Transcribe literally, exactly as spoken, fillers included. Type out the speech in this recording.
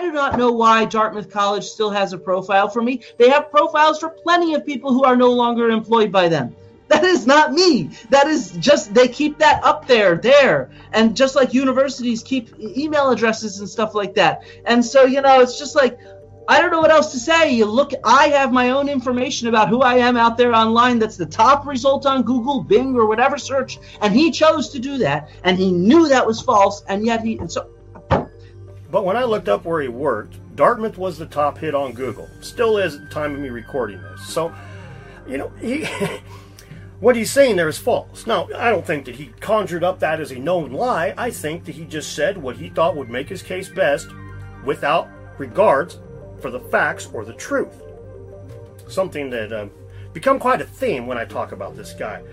do not know why Dartmouth College still has a profile for me. They have profiles for plenty of people who are no longer employed by them. That is not me. That is just, they keep that up there, there. And just like universities keep email addresses and stuff like that. And so, you know, it's just like, I don't know what else to say. You look, I have my own information about who I am out there online. That's the top result on Google, Bing, or whatever search. And he chose to do that. And he knew that was false. And yet he, and so. But when I looked up where he worked, Dartmouth was the top hit on Google. Still is at the time of me recording this. So, you know, he... what he's saying there is false. Now, I don't think that he conjured up that as a known lie. I think that he just said what he thought would make his case best without regards for the facts or the truth. Something that uh, become quite a theme when I talk about this guy.